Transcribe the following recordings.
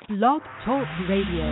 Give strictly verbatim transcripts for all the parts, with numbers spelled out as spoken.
Blog Talk Radio.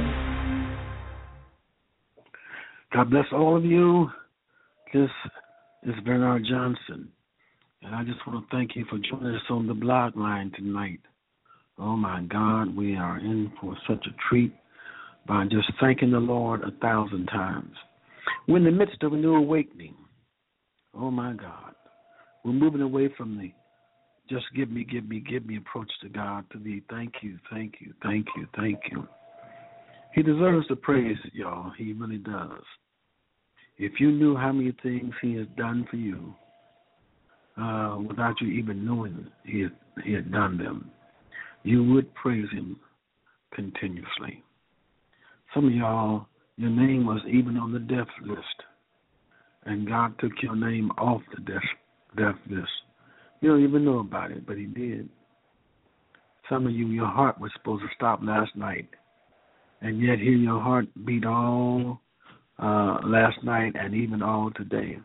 God bless all of you. This is Bernard Johnson, and I just want to thank you for joining us on the blog line tonight. Oh, my God, we are in for such a treat by just thanking the Lord a thousand times. We're in the midst of a new awakening. Oh, my God. We're moving away from the just give me, give me, give me approach to God to the thank you, thank you, thank you, thank you. He deserves the praise, y'all. He really does. If you knew how many things he has done for you uh, without you even knowing he had, he had done them, you would praise him continuously. Some of y'all, your name was even on the death list, and God took your name off the death, death list. You don't even know about it, but he did. Some of you, your heart was supposed to stop last night, and yet here your heart beat all uh, last night and even all today.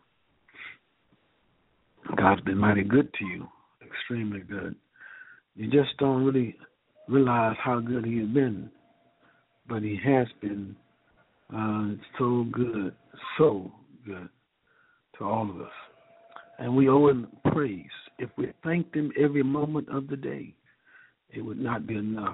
God's been mighty good to you, extremely good. You just don't really realize how good he has been, but he has been uh, so good, so good to all of us. And we owe him praise. If we thanked him every moment of the day, it would not be enough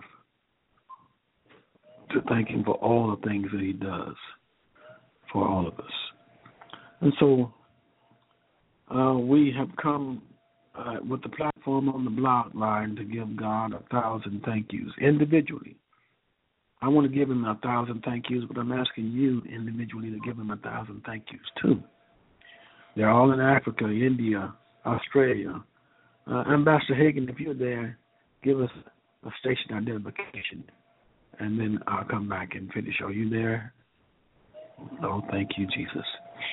to thank him for all the things that he does for all of us. And so uh, we have come uh, with the platform on the blog line to give God a thousand thank yous individually. I want to give him a thousand thank yous, but I'm asking you individually to give him a thousand thank yous too. They're all in Africa, India, Australia. Uh, Ambassador Hagan, if you're there, give us a station identification, and then I'll come back and finish. Are you there? Oh, thank you, Jesus.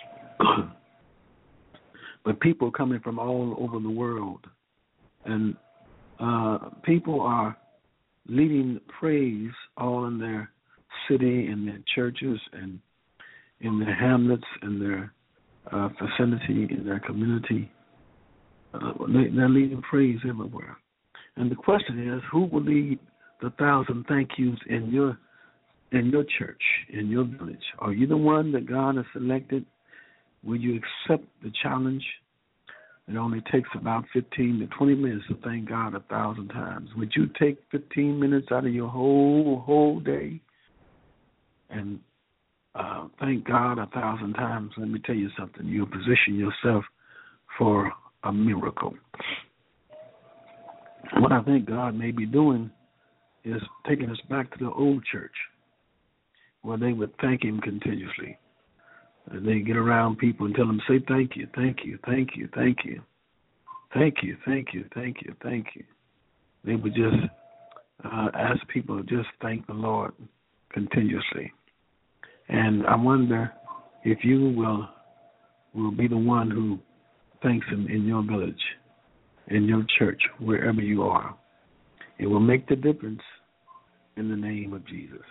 But people coming from all over the world, and uh, people are leading praise all in their city, in their churches, and in their hamlets, and their Uh, vicinity in their community. Uh, they, they're leading praise everywhere. And the question is, who will lead the thousand thank yous in your in your church, in your village? Are you the one that God has selected? Will you accept the challenge? It only takes about fifteen to twenty minutes to thank God a thousand times. Would you take fifteen minutes out of your whole whole day and Uh, thank God a thousand times? Let me tell you something. You'll position yourself for a miracle. What I think God may be doing is taking us back to the old church where they would thank him continuously. And they get around people and tell them, say thank you, thank you, thank you, thank you, thank you, thank you, thank you, thank you. They would just uh, ask people to just thank the Lord continuously. And I wonder if you will will be the one who thanks him in your village, in your church, wherever you are. It will make the difference in the name of Jesus.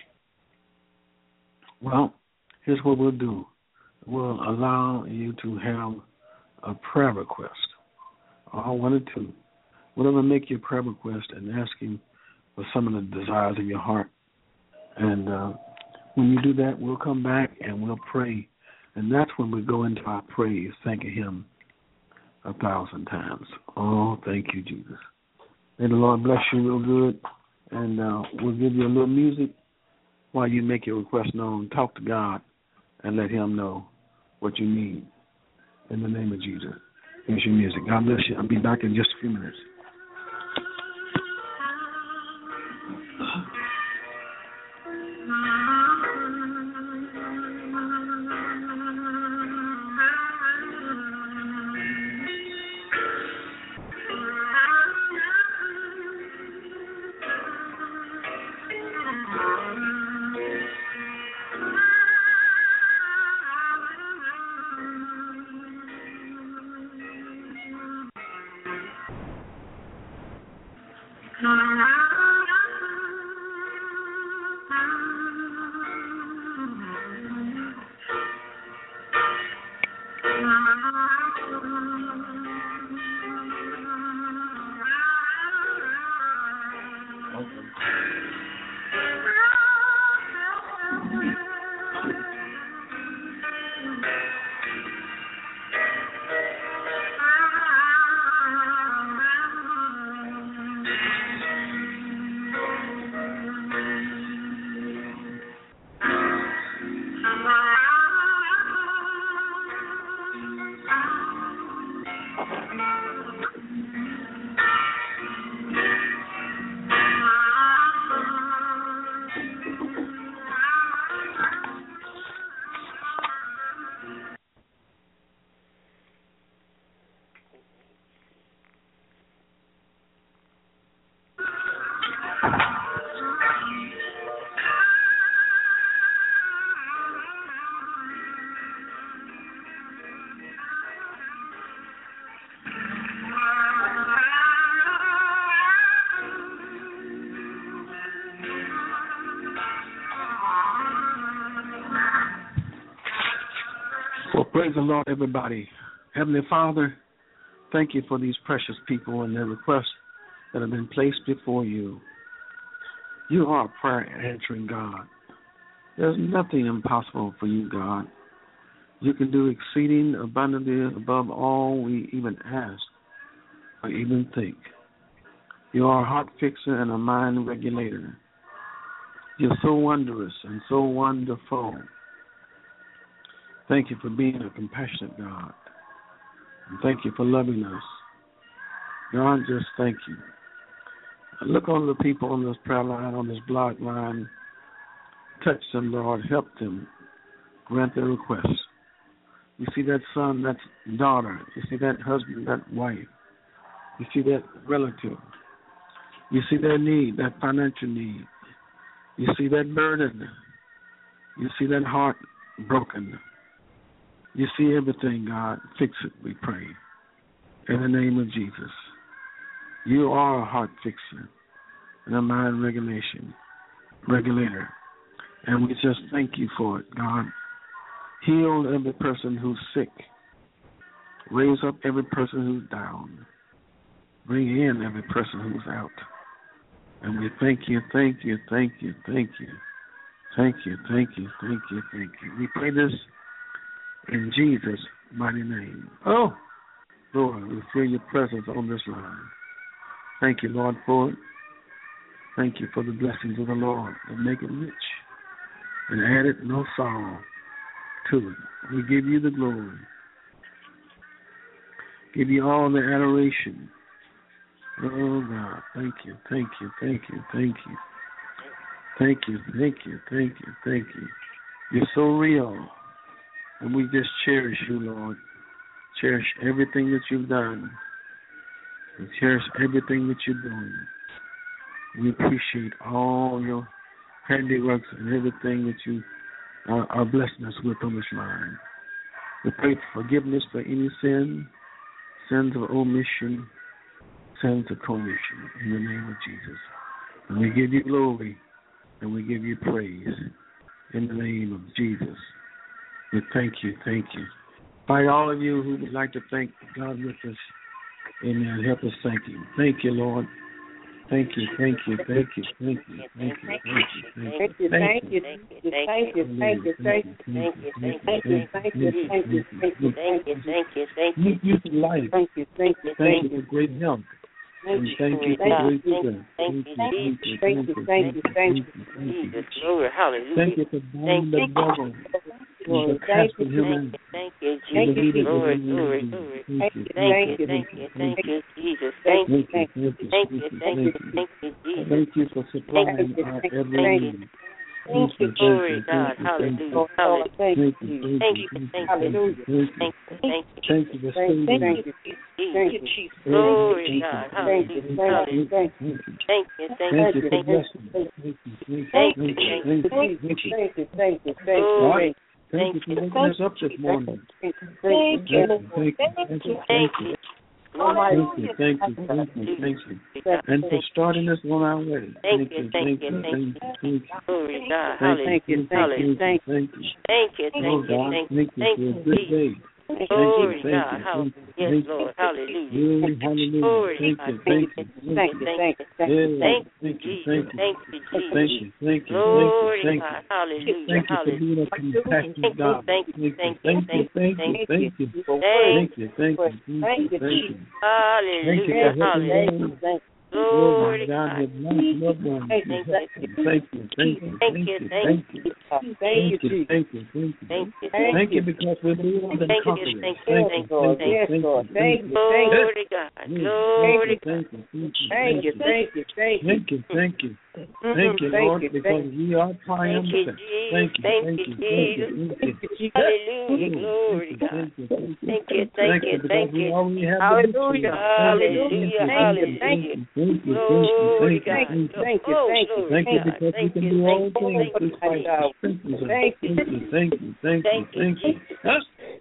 Well, here's what we'll do. We'll allow you to have a prayer request, or one or two. Whatever, make your prayer request and ask him for some of the desires of your heart. And uh when you do that, we'll come back and we'll pray. And that's when we go into our praise, thanking him a thousand times. Oh, thank you, Jesus. May the Lord bless you real good. And uh, we'll give you a little music while you make your request known. Talk to God and let him know what you need. In the name of Jesus. Here's your music. God bless you. I'll be back in just a few minutes. Praise the Lord, everybody. Heavenly Father, thank you for these precious people and their requests that have been placed before you. You are a prayer answering God. There's nothing impossible for you, God. You can do exceeding abundantly above all we even ask or even think. You are a heart fixer and a mind regulator. You're so wondrous and so wonderful. Thank you for being a compassionate God. And thank you for loving us. God, just thank you. Look on the people on this prayer line, on this blog line. Touch them, Lord. Help them. Grant their requests. You see that son, that daughter. You see that husband, that wife. You see that relative. You see their need, that financial need. You see that burden. You see that heart broken. You see everything, God. Fix it, we pray. In the name of Jesus. You are a heart fixer and a mind regulation, regulator. And we just thank you for it, God. Heal every person who's sick. Raise up every person who's down. Bring in every person who's out. And we thank you, thank you, thank you, thank you. Thank you, thank you, thank you, thank you. We pray this in Jesus' mighty name. Oh, Lord, we feel your presence on this line. Thank you, Lord, for it. Thank you for the blessings of the Lord that make it rich and add it no sorrow to it. We give you the glory. Give you all the adoration. Oh, God, thank you, thank you, thank you, thank you. Thank you, thank you, thank you, thank you. You're so real. And we just cherish you, Lord. Cherish everything that you've done. We cherish everything that you're doing. We appreciate all your handiworks and everything that you are, are blessing us with on this line. We pray for forgiveness for any sin, sins of omission, sins of commission, in the name of Jesus. And we give you glory and we give you praise in the name of Jesus. We thank you, thank you. By all of you who would like to thank God with us, amen, help us thank you. Thank you, Lord. Thank you, thank you, thank you, thank you, thank you, thank you, thank you, thank you, thank you, thank you, thank you, thank you, thank you, thank you, thank you, thank you, thank you, thank you, thank you, thank you, you for life. Thank you, thank you, thank you for great health. And thank you for great strength. Thank you, thank you, thank you, thank you, thank you, Jesus, glory, hallelujah. Thank you for binding the devil. Lord, thank you, thank you, thank you, Jesus, glory, glory, glory. Thank you, thank you, thank you, thank you, Jesus, thank you, thank you, thank you, thank you, thank you, Jesus. Thank you for supplying our every need. Thank you, glory, God, hallelujah, hallelujah. Thank you, thank you, hallelujah. Thank you, thank you, thank you for saving thank you, thank you, Jesus. Glory, God, hallelujah, hallelujah. Thank you, thank you, thank you, thank you, thank you, thank you, thank you, thank you, thank you, thank you. Thank you for waking us up this morning. Thank you, thank you, thank you, thank you, thank you. Thank you, thank you, thank you, thank you. And for starting us on our way. Thank you, thank you, thank you, thank you. Glory God, thank you, thank you, thank you, thank you, thank you, thank you, thank you, good day. Glory God, hallelujah, yes Lord, hallelujah. Glory God, thank you, thank you, thank you, thank you, thank you, Jesus, thank you, Jesus. Thank you, thank you, glory thank you, God, hallelujah, thank you for being a compassionate God. Thank you, thank you, thank you, thank you, thank you, thank you, thank you, thank you, thank you, hallelujah, hallelujah. Glory God, God. Thank you, thank you, thank you, thank you, thank you, thank you, thank you, thank you, thank you, thank you, because we're more than conquerors. Thank you, Lord, yes, Lord, thank you, glory God, glory God, thank you, thank you, thank you, thank you, thank you, thank you, Lord, because we are triumphant. Thank you, thank you, thank you, hallelujah, glory God, thank you, thank you, thank you, hallelujah, hallelujah, hallelujah. Thank you, thank you, glory thank you, thank you, thank you, thank you, because we can do all things through Christ who strengthens us. Thank you, thank you, thank you, thank you.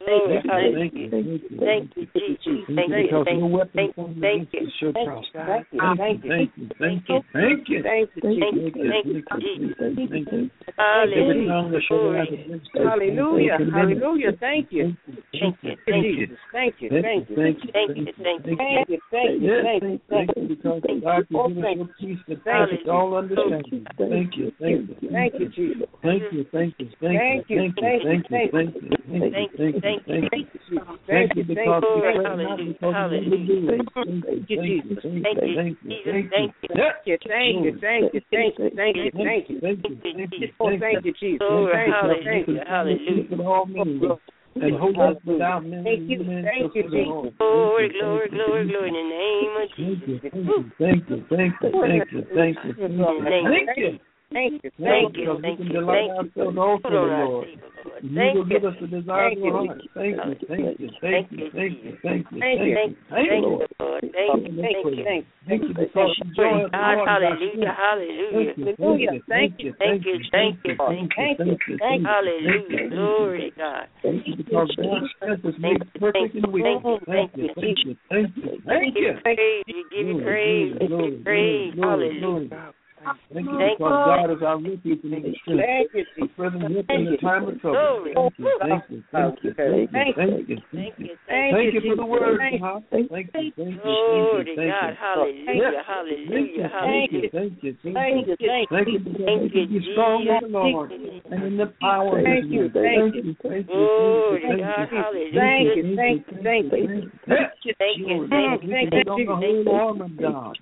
Glory, Thank you. hallelujah. Thank you, Jesus. Thank you, Because thank no you, weapon thank formed you, thank against you. us shall prosper. Thank you, thank you, Thank you. Thank you. Thank you. thank you, Thank Jesus. you. Thank you, Thank you. Jesus. Thank you. Every Hallelujah. tongue that shall rise against us. Hallelujah. Thank you. Hallelujah. Thank you. Thank you. Thank you, Jesus. Thank you. Thank you. Thank you. Thank you. Thank you. Thank you. Thank you. Yes, Thank you. thank you, because God can give us your peace that passes all understanding. Thank you, thank you, Thank you, Jesus. thank you, thank you, thank you, thank you, thank you, thank you, thank you, thank you, thank you, thank you, because we pray not because we really do it. Thank you, Jesus. Thank you, thank you, thank you, Thank you. Thank you. Thank you. Thank you. Thank you. Thank you. thank you, thank you, Oh, thank you, Jesus. Thank you. Thank you. Hallelujah. And hold us without men. Thank you. Thank you, Jesus. Glory, glory, glory, glory, in the name of Jesus. Thank you, thank you, thank you, thank you, thank you, thank you. Thank you. Thank you, Because we thank can you, delight thank you. ourselves also, Lord. You Thank will you. give us the desire of our heart. Thank you, thank you, thank you, thank you, thank you, thank you, thank you, Lord. Lord. Thank you, thank you. Thank you because you joy of the God, Lord. hallelujah, hallelujah. Hallelujah. Thank you, Thank you, thank you, thank you, thank you, thank you. Hallelujah, glory to God. Thank you because God's strength is made perfect in weakness. Thank you, thank you, thank you, thank you. Praise, we give you praise, we give you praise, hallelujah. Thank you because God is our refuge and our strength. A present help in the time of trouble. Thank you, thank you, thank you, thank you, thank you, thank you. Thank you for the word, huh? Thank you, thank you, Glory to thank God, you. hallelujah, hallelujah, hallelujah. Thank you, thank you, Thank you, thank thank you because we can be strong in the Lord and in the power of His name. Thank you, thank you, Glory to thank God, you, hallelujah. Thank you, thank you, thank you. Thank you, thank you, we can thank put on the you. whole armor of God.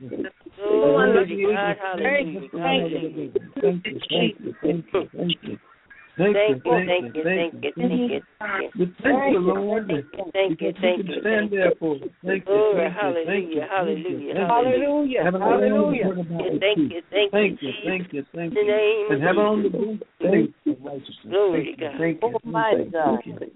Glory to God, hallelujah, hallelujah. Thank you, thank you, thank you, thank you. Thank you, thank you, thank you, thank you. We thank you, Lord. Thank you, thank you, Stand thank you. there for us. Thank you, Glory, thank you, hallelujah, hallelujah, hallelujah. Hallelujah. Hallelujah. Thank you, thank you, Thank you, Jesus. thank you, thank In the you. name And have on the of Jesus. boots of faith of righteousness. Glory Thank to you, God. thank you, Almighty God. thank you.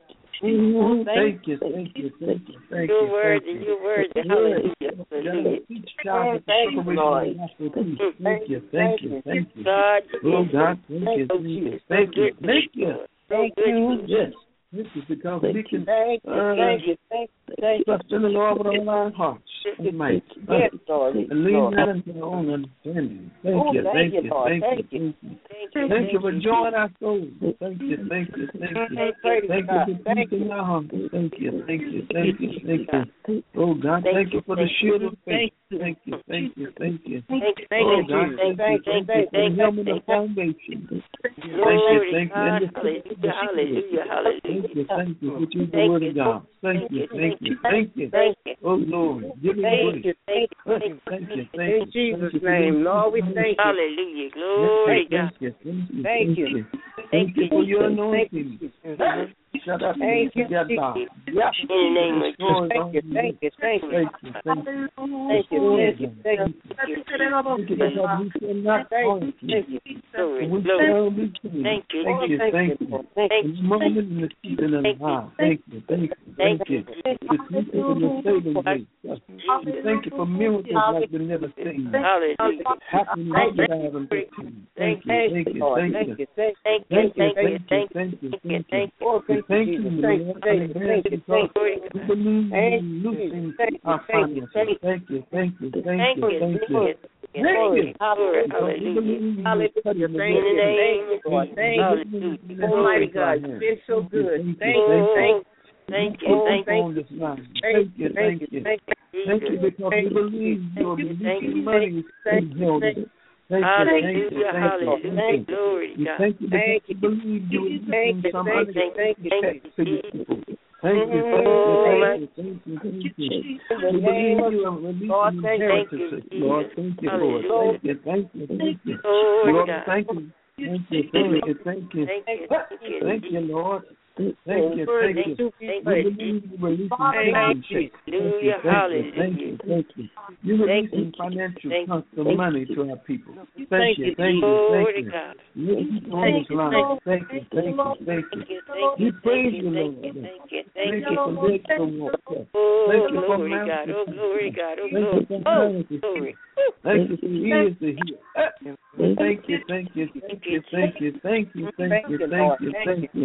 Thank you, thank you, thank you, thank Your you. words thank and you. your words, Yes. hallelujah, hallelujah. Each child is a Thank you, preparation Lord. of the gospel of peace. Thank you, thank you, thank you. God, Oh you're God, thank you, so thank you, good, so thank you, good to thank us, you. Lord. So Thank good you. to us. Yes, this is because we can Thank you, uh, thank you, thank you, thank you. trust in the Lord with all our hearts and might. Yes, Lord. And lean not into our own understanding. Thank Oh, you, thank thank you, you, Lord. thank Thank you, you. thank you. Thank you, Thank you for joy in our souls. Thank you, thank you, thank you. Praise Thank God. you for Thank peace in you. our hearts. Thank you, thank you, thank you, thank you. Oh God, thank you for the shield of faith. Thank you, thank you, thank you. Thank you, Thank Oh you, God, Jesus. thank you, thank you for the helmet of salvation. Thank you, Glory thank to you. God, And the hallelujah, hallelujah, hallelujah. Thank you, thank you, which is the Thank word you. of God. Thank you, thank you, thank you. Thank you. Oh Lord, give me Thank grace. you. Thank you. Thank you, thank you, thank you. In Jesus' Thank you. name, Lord, we thank you. Hallelujah, glory to God. Thank you, thank you, Thank you. Thank you for your Thank anointing. you. Shut up. Thank you. Get down. Yeah. In the name of Jesus. Thank you. Thank you. Thank you. Thank you, thank you. Thank you. Thank you. Thank you. Thank you because we shall not fall Thank asleep. you. Glory, We glory. shall be saved. Thank you. Thank you, thank you. Thank In the moment in the season of the hour. Thank you, thank you, thank you. We thank you for your saving grace. We thank you for miracles like we never seen. Hallelujah. Happiness that I haven't been seen. Thank you, thank you, Lord. thank Thank you. you. Thank Thank you, Thank you, thank you, thank thank you, you, thank you, thank thank you, you. thank you. We thank you, Thank you. Lord, Thank in you. advance Thank you. because Glory to we God. believe Thank in you. losing Thank you. our Thank you. finances. Thank you, thank you, thank Thank you, you, thank thank you. you. Thank you. Glory, We hallelujah. believe in Hallelujah. the Thank In the you. name Thank you, of Lord. Jesus. Thank you. Hallelujah. Almighty God, you've been so good. Thank you. Oh, Thank thank you, Oh, thank thank on this line. you. Thank you, Thank thank you. you. Thank you. Thank you you. because we believe you're you, thank releasing you, money thank in held. you. Thank you, thank you, Hallelujah, thank you, hallelujah. thank you. Glory to We God. thank you because Thank we believe you are Thank using you. some Thank you. Thank you. unexpected Thank to the people. Thank you, thank Oh, you, my- thank you, thank you, thank you. In the We name believe of you are releasing Lord, thank you. inheritances. Thank you, Lord, Jesus. thank you for it. Hallelujah. Thank you, thank you, thank you. Glory to Lord, God. thank you. Thank you, thank you, thank you. Thank you, thank you. Thank you, Lord. Thank you, thank you. Thank you, We thank believe you. you releasing Thank savings you. checks. Thank you, Hallelujah, thank you, thank you, hallelujah. thank you. You're Thank releasing you. financial Thank you. custom money to our people. Thank Thank you, you, thank you, Glory thank to you. God. You're on this line. Thank you, thank you, thank Thank you. you, thank We you, praise thank you, you, Lord. thank you, thank you, Thank thank you you. for the extra walk. Oh, Thank you for glory to God. marriage. Oh, glory to God. Oh, Thank you glory. for Oh, marriage. glory. Thank you for ears to hear. Thank you, thank you, thank you, thank you, thank you, thank you, thank you, thank you.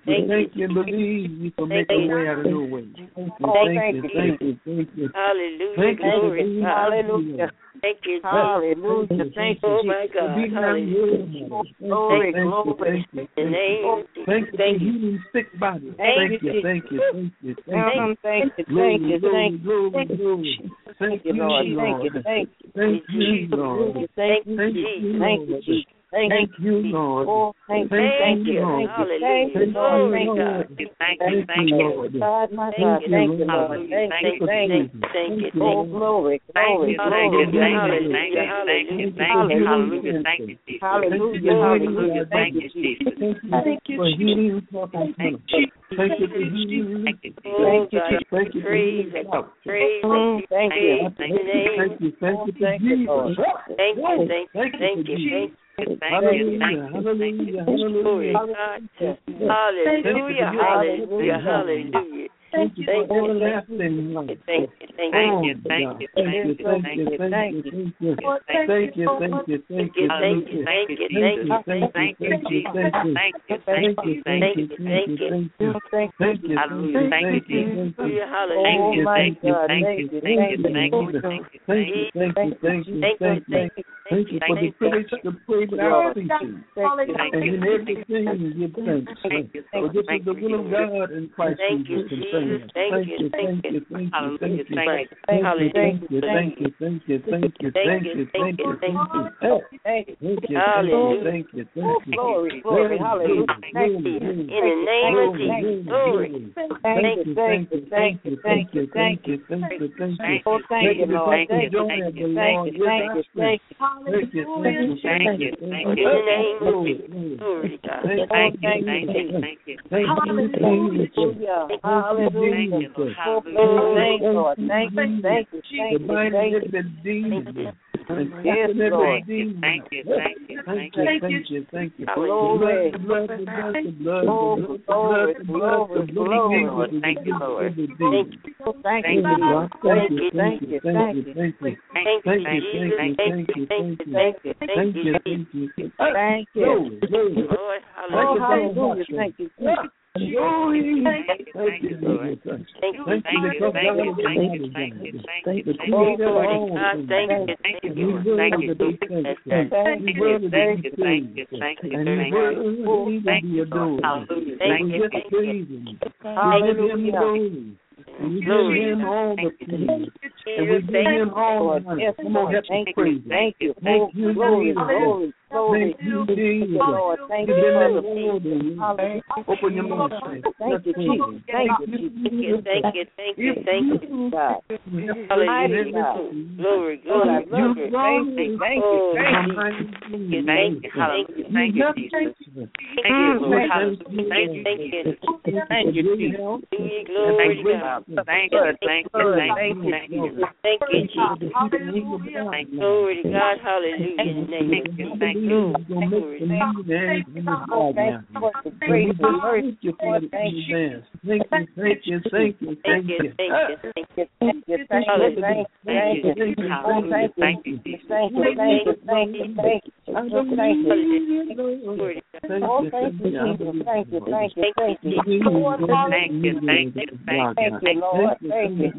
you, thank you, believe you for making a way out of no way. Thank you, thank you, thank you. Hallelujah, glory, hallelujah. Thank you, hallelujah. Thank you, oh my God, hallelujah. Glory, glory. In the name, thank you for healing sick bodies. Thank you, thank you, thank you, thank you. Thank you, thank you, thank you. Thank you, thank you, Lord. Thank you, thank you, thank you, Lord. Thank you, thank you, thank you, Jesus. Thank you, Lord. Oh, thank you, thank you, Lord. hallelujah, glory, God. Thank you, thank you. God, my God, thank you, Lord. Thank you, thank you, thank you, oh, glory, glory, Thank you, glory. thank you, thank you, thank you, hallelujah, thank you, Jesus. Hallelujah, hallelujah, Thank you, Jesus. Thank you for healing. Thank you. Thank you for healing. Thank you, Jesus. oh God, Thank you for praise, healing. praise, Thank you. Thank you, thank you, thank you for Jesus. thank you, thank you, thank you, thank you. Hallelujah, hallelujah, Glory, hallelujah. God. Hallelujah, hallelujah, hallelujah. Thank you for everlasting life. Thank you, thank Thank you. you, thank you, Thank you, thank thank you, you, thank you, thank you. Thank you, thank you, thank you, Thank thank you, you. thank you, thank thank you, you. Thank you, thank you, thank you, Jesus. thank you. Thank you, Thank thank you, you, thank thank you, you. thank you, thank you. Thank you, Hallelujah, thank you, thank you, thank you. Hallelujah, Thank Oh, you, my thank you, God, thank thank you, you, thank you, thank thank you. you, thank you, Thank you, thank you, thank you, Thank thank you, you. thank you, Thank you for the privilege to pray without ceasing. thank And you. in everything, give thanks. Thank you, For this is thank the you, will of God in Christ Thank you, Jesus concerning us. Jesus. Thank Thank you, you, thank thank you, thank you, Hallelujah, thank you. thank you. Thank you, thank you, Thank thank you, thank you, thank you, thank you, thank you, thank you. Thank you. Thank you, Hallelujah. thank you, thank you. Glory, glory, hallelujah. In the name of Jesus. Glory. Thank you, thank you, thank you, thank you, thank you, thank you, thank you. Oh, thank you, Lord. Thank you, Joy of the thank you, Lord thank you, thank you. Thank you, thank you, Thank you, thank thank you. In the name of Glory, Jesus. glory. Glory to God. Thank you, thank you, thank you. Thank you, thank you. Hallelujah, Thank hallelujah. you, Lord. Oh, Hallelujah. thank you, Lord. Thank you, thank you, The thank you, Bible thank is you. the demon. And Yes, every Lord. demon. Thank you, thank you, Thank thank you, you. thank you, thank you. Glory. The blood, the blood, the blood, Oh, the blood, glory, the blood, the blood, glory, the blood, glory. Thank you, Lord. the demon. Thank Thank you, you, Jesus. God. Thank you, Thank thank you, you, thank thank you. you, thank you. Thank Thank you, you, Jesus. thank you, Thank you, thank you, thank you, Thank you, thank thank you, you, Jesus. thank you. thank you. Glory, glory. Lord, Oh, hallelujah. hallelujah. Thank you, Jesus. Glory. Thank you, Thank you, Lord. Lord. Thank Thank you. you, Thank you, because thank God you, is thank mighty you, thank God. you, thank Thank you, the thank you. creator of Lord, all God, things. thank you, Thank thank you, And you. he's Lord. worthy Thank to you, be Lord. thanked. Thank Thank He's you, worthy to thank be you, thank you, praised. thank you, And he's thank you. worthy to Thank be you, Lord. adored. Hallelujah. And Thank we you, just thank you. praise him. We give him Hallelujah. glory. And we give Glory. him all the Thank you, praise. And we give him all the honor. Yes, Come on, help me thank you, praise him. thank you. Thank Oh, you, glory, Jesus. glory, glory. Thank you, Jesus. Lord, thank You've you been for in the the world and Hallelujah. open your mouth. Thank you, Jesus. Thank you, Jesus. Thank you, thank you, thank you. God. Hallelujah. God. Glory, Lord, I glory. love you. Thank you, thank Oh, you, thank you. Thank you, thank you, hallelujah. Thank you, Jesus. Thank you, Mm, Lord. thank Hallelujah. Thank you, thank Jesus. you. Thank you, Jesus. Glory, glory to God. Thank you, thank you, thank you, thank you. Thank you, Jesus. Thank you. Glory to God. Hallelujah. In the name of Jesus. Thank you. Glory. Thank Oh, thank you for the grace and mercy. you for the advance. Thank you, thank you, thank you, Thank thank you, you. thank you, thank you. Thank you, thank you, thank you, thank you, thank you. Oh, thank you, Thank you, Jesus. thank you, thank you, thank you, thank you. I Oh, don't thank you. need Glory to God. Oh, thank you, Jesus. Thank you, thank you, thank you. Thank you, thank you, thank you, thank Thank you, Lord. Thank you.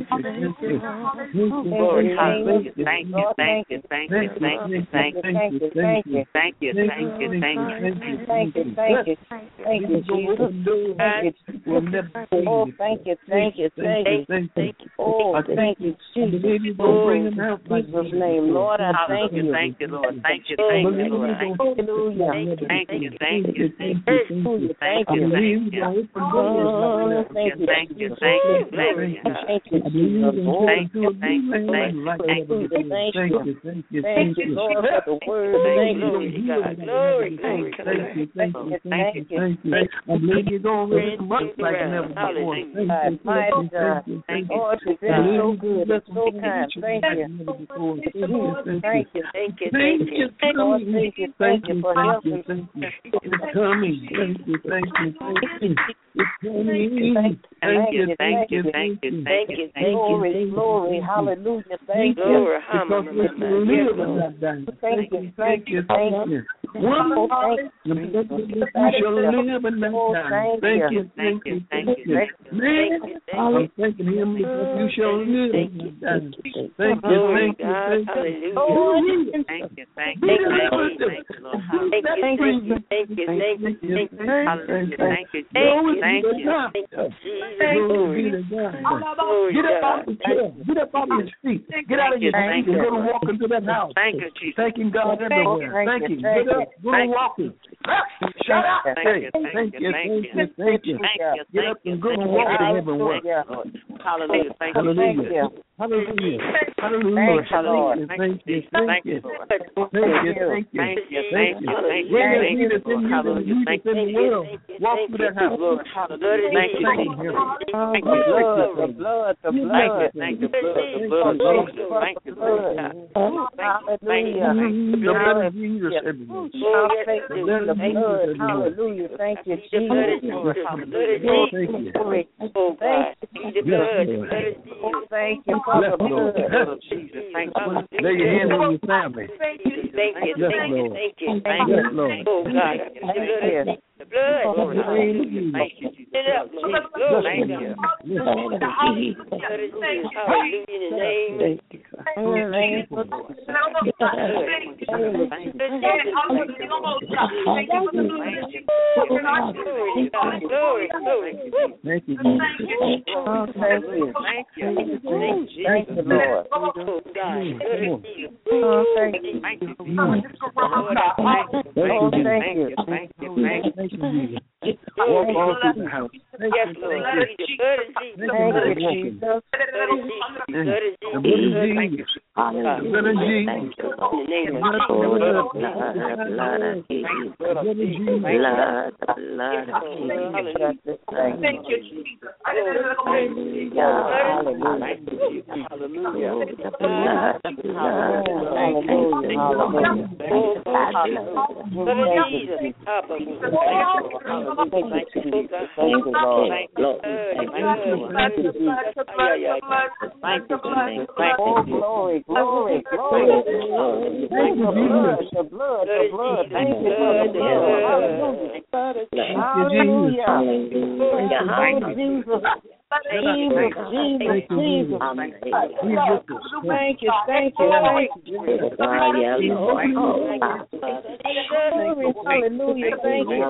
Lord. Hallelujah. Thank you, thank you, thank you, thank you, thank you, Thank you, thank you. thank you, thank you, thank you. Thank you, thank you. Thank you, Jesus. Thank you. Oh, thank you, thank you, thank you. Thank you. Oh, thank you, Jesus. Oh, bring him out In Jesus' name, Lord, I thank Hallelujah. you. Thank you, Lord. Thank you, thank you, Lord. Thank you, Hallelujah. thank you, thank you, thank you, Hallelujah. Thank thank you. you, thank you. Oh, thank you. Thank you, thank you, thank you. Thank you, Jesus. Oh, Thank you, thank you, thank you, thank you. Thank Thank you. you, thank you, Thank you, Lord, for the word. Thank you. Glory to God. Glory, glory, Thank glory. you, thank you, Thank thank you, you. thank you. I believe you're going to raise them up like never before. Thank you, thank you, thank you, thank you. Lord, you've been so good and so kind. Thank you. Thank you, Thank you. Thank you, thank thank you. you, Lord, thank you. Thank you for thank you, helping. thank you. It's coming. Thank you, thank you, thank you. It's coming. Thank you, thank you, thank you, Thank you, thank you. Glory, glory, hallelujah. Thank you. Glory, Because we hallelujah. can live and not die. Thank you, Thank you, thank you. One, you shall live in that time. Thank you, thank you, thank you. Man, I'm thanking him because you shall live in that time. Thank you, thank you, thank you. Hallelujah. Thank you, thank you, thank you, thank you, Lord. Thank you, thank you, thank you, thank you, thank you. Hallelujah. Thank you, thank you, thank you. Glory to God. Get up off the chair. Get up off your feet. Get out of your seat and go to walk into that house. Thank you, Jesus. Thanking God everywhere. Thank you. Get up. Go to walking. Shut up. Hey, thank you, thank you, thank you. Get up and go to walking everywhere. Hallelujah. Thank you. Hallelujah. Hallelujah. Hallelujah. Hallelujah. Thank you. Thank you. Thank you. Thank you. Thank you. Thank you. Thank you. Thank you. Where Thank you you. in the Hallelujah. Thank in the world, walk through that house. Hallelujah. Thank you. Thank you. Thank The you. blood, the blood, the blood. Thank you. The blood, the blood. Thank you. Hallelujah. The blood of Jesus. The blood. Hallelujah. Thank you, Jesus. Thank you. Oh, God. The blood, the blood of Jesus. Oh, thank you for the blood. Lay your hands on your family. Thank you, thank you, thank you, thank you. Yes, Lord. Oh, God. The blood of Jesus. The blood. Thank you. Get up, Lord. Glory. Thank you. Hallelujah. Hallelujah. In the name of Glory, glory. Thank you, Oh, thank you. Thank you. Thank you, Lord. Oh, God. Oh, thank you. Thank you. Oh, thank you. Thank you. Thank you. Thank you. Walk all through the house. Yes, Lord. The blood of Jesus. Thank you, Jesus. The blood of Jesus. The blood of Jesus. The blood of Jesus. In the name of The Jesus. blood of Jesus. Blood of Jesus. Blood, blood of Jesus. Thank you, Jesus. Hallelujah. Hallelujah. Hallelujah. The blood, the blood. Hallelujah. Hallelujah. Blood of Jesus. Thank you, Jesus. Thank you, Lord. Thank you. Thank you, Jesus. Thank you. Thank Oh, you. glory, glory, glory. Thank you, blood, the blood, the blood. Thank you for the blood. Hallelujah. Hallelujah. Hallelujah. Jesus. Jesus, Jesus, Jesus. Thank you, thank you, thank you. Hallelujah, thank you.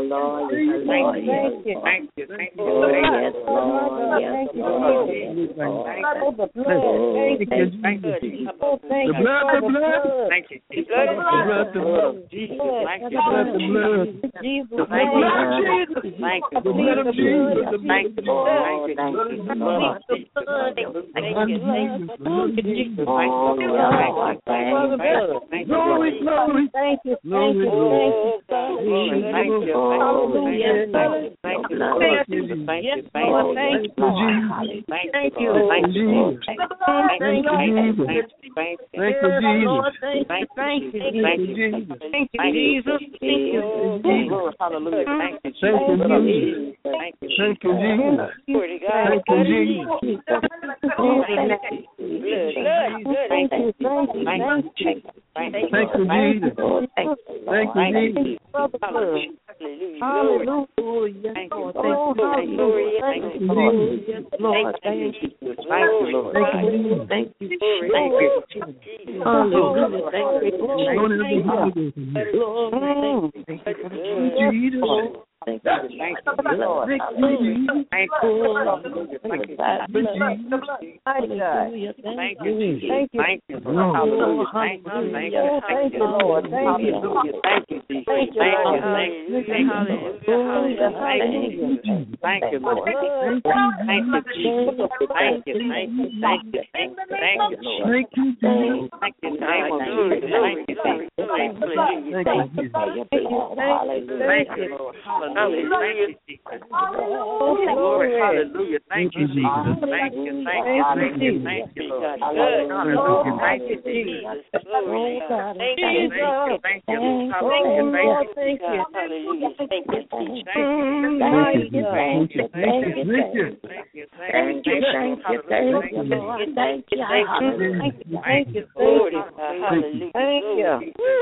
Thank you. Thank you. Thank you. Yes, Lord. Thank you, Jesus. Oh, the blood. Thank you. Thank you. Oh, thank you for the blood. Thank you. The blood of The blood of Jesus. Thank Thank you. you. Jesus. Thank you. Thank Thank you. you. The blood of Jesus. Jesus. Thank you. Thank you. Thank you. The blood. Thank you, thank you. Jesus. Oh, Lord, thank you for the blood. Glory, glory. Thank you, thank Glory, you, glory. thank you. Thank you. Hallelujah. Thank you. Thank you. Thank Yes, you. Thank Lord, you. thank you. Thank you. Thank you. Thank you. Jesus. Thank Thank you, Jesus. Thank you. Thank you, Yes, Jesus. Lord, thank you, thank you. Thank you, Jesus. Thank you, Jesus. Thank you. Lord, hallelujah. Thank you. Thank you, Jesus. Thank you. Thank you, Jesus. Glory to God. Thank you, Jesus. Blood, blood, blood. Thank you, thank you, Thank thank you. you. Thank Thank you, Jesus. Thank you, Jesus. For the blood. Hallelujah. Hallelujah. Thank you. Oh, hallelujah. Thank you, Lord. Yes, Lord. Thank you. Thank you, Lord. Thank you, Jesus. Thank you. Thank you. Hallelujah. Thank you. Don't ever Thank hold you. it in here. Mm. Jesus. Thank you. Thank you, Lord. Thank you, Jesus. Thank you. Hallelujah. Thank you. Mighty God. Thank you. Thank you. Thank you. Hallelujah. Thank you. Thank you. Oh, thank you, Lord. Thank you. Hallelujah. Thank you, Jesus. Thank you, Thank Lord. you. Thank you. Thank you, Lord. Hallelujah. Thank you. Thank you, Lord. Blood. Thank you, Jesus. Thank you. Thank you. Thank you. Thank you. Thank you, Lord. Thank you, Jesus. Thank you, name of Jesus. Thank you. Thank you. Thank you. Thank you, Jesus. Thank you, Lord. Hallelujah. Thank you, Jesus. Oh, Glory. glory. Hallelujah. Thank you, Jesus. Thank you. Thank you. Thank you. Thank you, Lord. Hallelujah. Thank you, Jesus. Oh, God. Thank Thank you. you. Thank you. Oh, Hallelujah. Lord, Thank you. thank you. Hallelujah. Thank you. Thank you. Mm, Thank mighty you, God. thank you, thank you, thank you. Thank you. Thank you, thank you, thank you, Lord. Thank you, Thank you. thank you, thank you, Glory thank to you. God. Hallelujah. Thank you.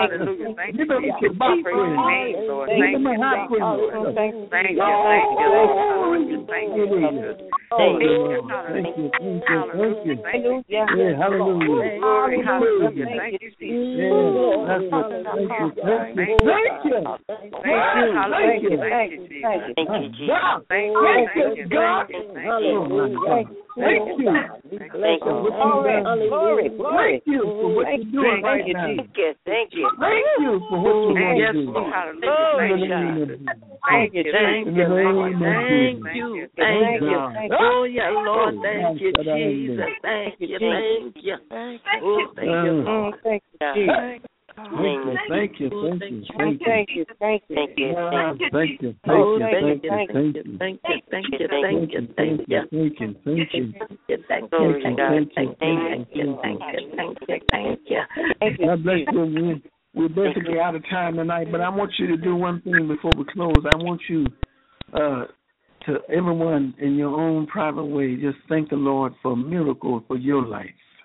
Hallelujah. Thank you, Give Jesus. them your Praise your name, Lord. Thank you, Give them a high Jesus. praise. Thank you, thank you, Lord. Thank you, Jesus. Lord. Thank you, thank you, thank you. Hallelujah. Yeah, hallelujah. Glory, hallelujah. Thank you, Jesus. Yeah, that's it. Thank you, thank you, thank you. Thank you, hallelujah. Thank you, Jesus. Thank you, Jesus. Thank you, thank you, God. thank you, thank you. Hallelujah. Thank you. Thank you. Glory, glory, glory. Thank you for what you're doing right now. Thank you, thank you. Thank you for what you're going to do. Hallelujah. Thank you, thank In you, the name of thank Jesus. you, Thank thank you. you. Thank you. Oh, yeah, Lord, thank you, Jesus. Thank you, thank you. Oh, thank you, Lord. Mm, thank you, Jesus. Thank you, thank you, thank you, Thank you, thank you. Thank you, thank you. thank you, Oh, thank you, thank thank you, you, thank you, thank you, thank thank you, you, thank thank you, you. thank you, thank you. Thank you, Glory to thank God. you, Thank thank you. you, thank you, thank you, thank you. Thank you. God bless you. We- We're basically out of time tonight, but I want you to do one thing before we close. I want you uh, to everyone in your own private way, just thank the Lord for miracles for your life.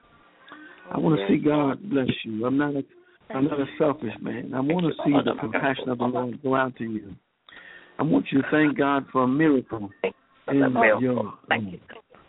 I want to see God bless you. I'm not a, I'm not a selfish man. I want to see the compassion of the Lord go out to you. I want you to thank God for a miracle in your life.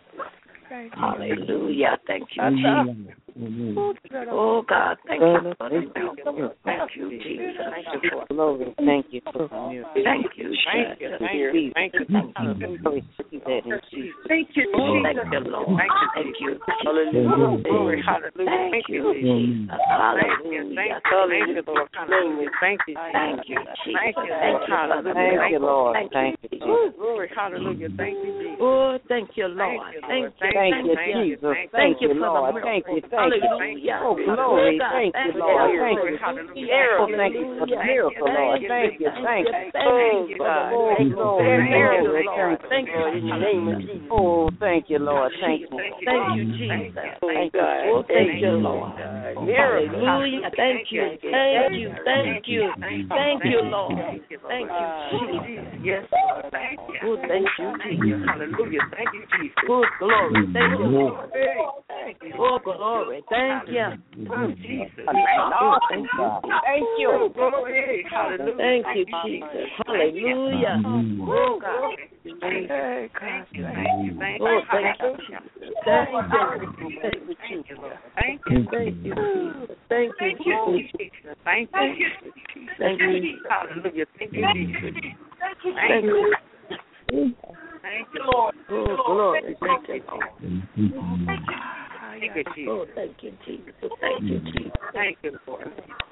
Hallelujah. Thank you, Amen. Jesus. Oh, God. Thank you for the miracle. Thank you, Jesus. Thank you for glory. Thank you for the miracle. Thank you, Thank you. Jesus. Thank you. Thank you. Glory to that in Jesus. Thank you, oh, thank you, Lord. Thank you. Hallelujah. Glory, hallelujah. Thank you, Jesus. Hallelujah. Hallelujah. Hallelujah. Thank you. Thank you, Jesus. Thank you. Thank you for the Thank you, miracle. Lord. Thank Thank you. you, Jesus. Glory. Hallelujah. Thank you, Jesus. Oh, thank you, Lord. Thank you. Thank you, Jesus. Thank you, Lord. Thank you, thank you. Hallelujah. Oh, glory. Thank you, Lord. Thank you. Hallelujah. Oh, thank you for the miracle, Lord. Thank you, thank you. Thank you, God. Oh, glory, glory. Thank you, In the name of Jesus. Oh, thank you, Lord. Thank you. Thank you, Jesus. Thank you. Oh, thank you, Lord. Hallelujah. Thank you. Thank you. Thank you. Thank you, Lord. Thank you, Jesus. Yes. Thank you. Oh, thank you, Jesus. Hallelujah. Thank you, Jesus. Oh, glory. Thank you, Lord. Oh, glory. Thank you. Oh, Jesus. Oh, thank you. Thank you. Glory. Hallelujah. Thank you, Jesus. Hallelujah. Oh, God. Thank you. Thank you. Thank you. Thank Oh, you. thank you, Jesus. Thank you. Thank you, Lord. Thank you. Thank you, Jesus. Thank you, Thank you, Jesus. Jesus. Thank you. Thank you. Hallelujah. Thank you, Jesus. Thank you. Thank you, Lord. Oh, glory. Thank you, Lord. Thank you, Jesus. Oh, thank you, Jesus. Thank you, Jesus. Thank you, Lord.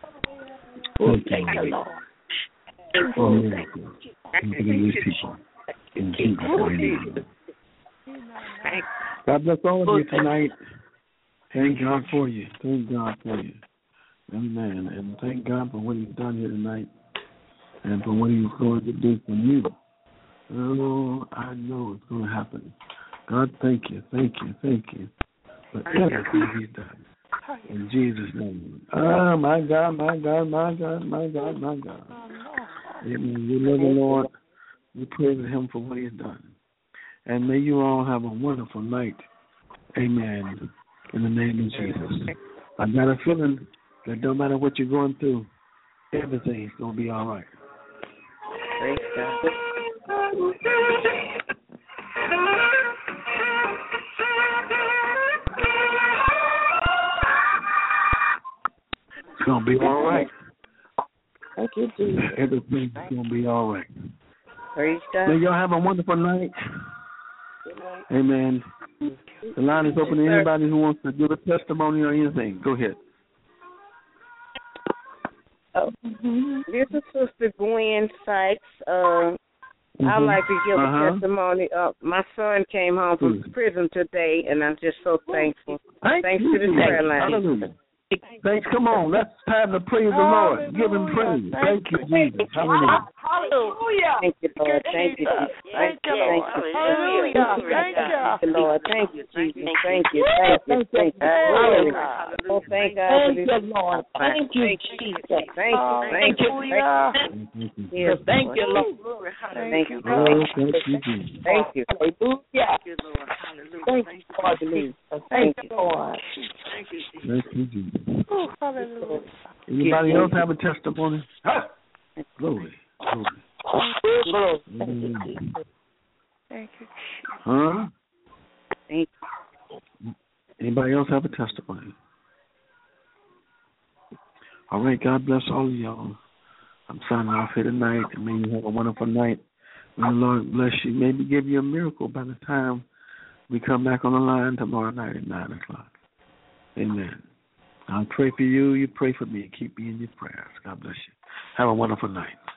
Oh, thank you, Lord. Oh, thank you. Thank you, Jesus. In Jesus' name. Thank God bless all of you tonight. Thank God for you. Thank God for you. Amen. And thank God for what He's done here tonight and for what He's going to do for you. Oh, I know it's going to happen. God, thank you, thank you, thank you for everything He's done. In Jesus' name. Oh, my God, my God, my God, my God, my God. Amen. We love the Lord. We praise Him for what He's done. And may you all have a wonderful night. Amen. In the name of Jesus. I got a feeling that no matter what you're going through, everything's going to be all right. Praise God. It's going to be all right. Thank you, Jesus. Everything's going to be all right. Praise God. May y'all have a wonderful night. Amen. The line is open to anybody who wants to give a testimony or anything. Go ahead. Oh, this is Sister Gwen Sykes. Uh, Mm-hmm. I'd like to give uh-huh. a testimony. Uh, my son came home from mm. prison today, and I'm just so thankful. Thank Thanks you. to the prayer line. Hallelujah. Thanks. Come on. Let's time to praise the Lord. Give Him praise. Thank you, Jesus. Hallelujah. Hallelujah. Thank you, Lord. Thank you, Jesus. Thank you, Lord. Hallelujah. Thank you, Lord. Thank you, Jesus. Thank you. Thank you. Thank you. Hallelujah. Oh, thank God. Thank you, Lord. Thank you, Jesus. Thank you. Thank you. Yes, thank you, Lord. Thank you. Oh, thank you, Jesus. Thank you. Hallelujah. Thank you, Lord. Hallelujah. Thank you, Lord. Thank you, Lord. Thank you, Jesus. Thank you, Jesus. Oh, hallelujah. Anybody else have a testimony? Glory. Glory. Glory. Thank you, Thank you. Huh? Thank you. Anybody else have a testimony? All right, God bless all of y'all. I'm signing off here tonight. May you have a wonderful night. May the Lord bless you. Maybe give you a miracle by the time we come back on the line tomorrow night at nine o'clock. Amen. I'll pray for you. You pray for me. Keep me in your prayers. God bless you. Have a wonderful night.